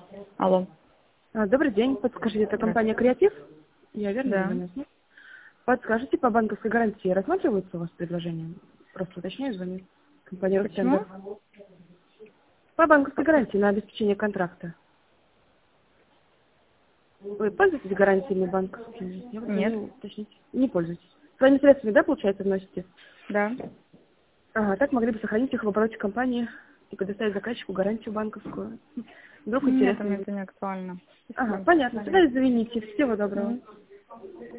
Алло. Добрый день. Подскажите, это компания «Креатив»? Я верно Да. звоню? Подскажите, по банковской гарантии рассматриваются у вас предложения? Просто уточняю, звоню. Компания Почему? «Ростендер». По банковской гарантии на обеспечение контракта. Вы пользуетесь гарантиями банковскими? Я вот Нет. звоню уточнить. Не пользуетесь. Своими средствами, да, получается, вносите? Да. Ага, так могли бы сохранить их в обороте компании и предоставить заказчику гарантию банковскую. Вдруг Нет, интересно мне будет. это не актуально. Ага, Спасибо. понятно. Тогда извините. Всего доброго. Мгм.